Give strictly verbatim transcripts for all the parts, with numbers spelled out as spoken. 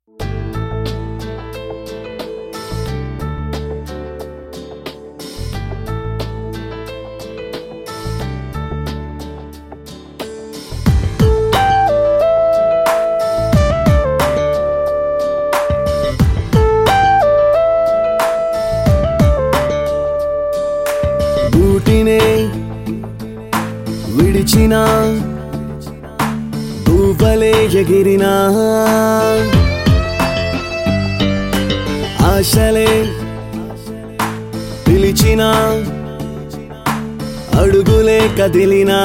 బూటినే విడిచిన పువ్వలే ఎగిరినా ఆశలే పిలిచిన అడుగులే కదిలినా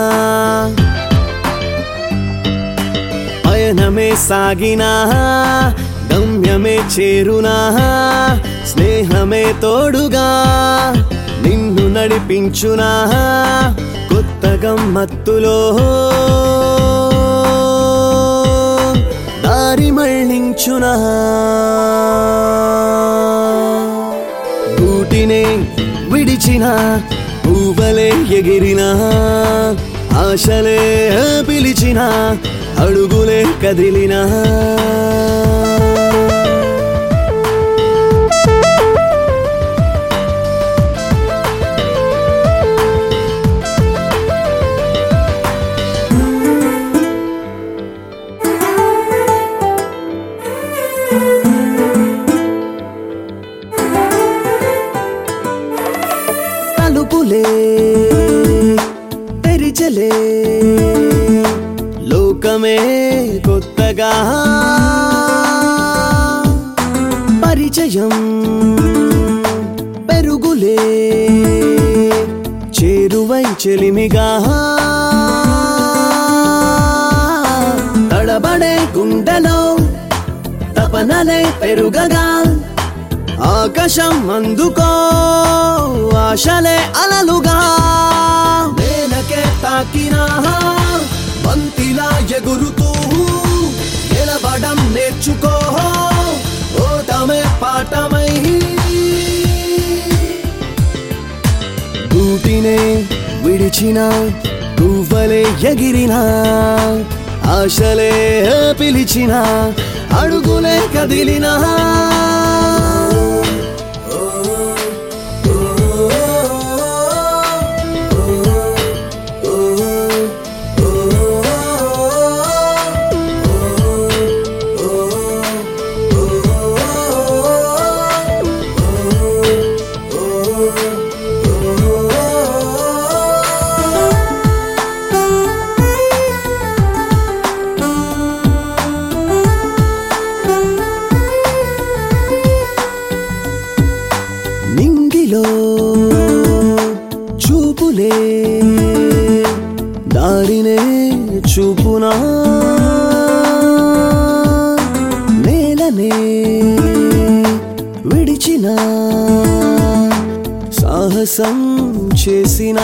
పయనమే సాగినా గమ్యమే చేరునా స్నేహమే తోడుగా నిన్ను నడిపించునా కొత్త గమ్మత్తులో దారి మళ్ళించునా గూటినే విడిచిన పువ్వలే ఎగిరినా ఆశలే పిలిచిన అడుగులే కదిలినా తలుపులే తెరిచలే లోకమే కొత్తగా పరిచయం పెరుగులే చేరువై చెలిమిగా తడబడే గుండెలో తపనలే పెరుగగా ఆకాశం అందుకో ఆశలే అలలుగా నేలకే తాకినా బంతిలా ఎగురుతూ నిలబడం నేర్చుకో ఓటమే పాఠమై గూటినే విడిచిన పువ్వలే ఎగిరినా ఆశలే పిలిచిన అడుగులే కదిలినా నింగిలో చూపులే దారినే చూపునా నేలనే విడిచిన సాహసం చేసిన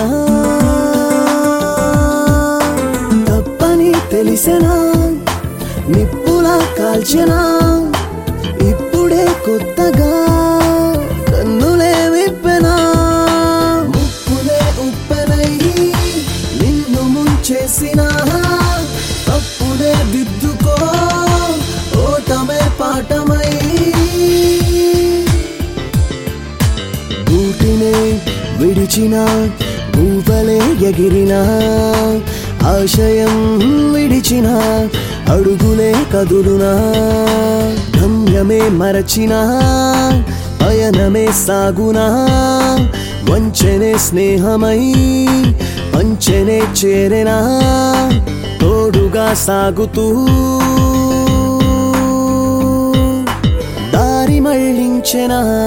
తప్పని తెలిసినా నిప్పులా కాల్చినా ఇప్పుడే కొత్తగా కన్నులే విప్పెనా ముక్కులే ఉప్పెనై నిన్ను ముంచేసిన తప్పులే దిద్దుకో ఓటమే పాఠమై గూటినే విడిచిన పువ్వలే ఎగిరినా ఆశయం విడిచిన అడుగులే కదులునా గమ్యమే మరచినా పయనమే సాగునా వంచనే స్నేహమై పంచనే చేరెనా తోడుగా సాగుతూ దారి మళ్ళించెనా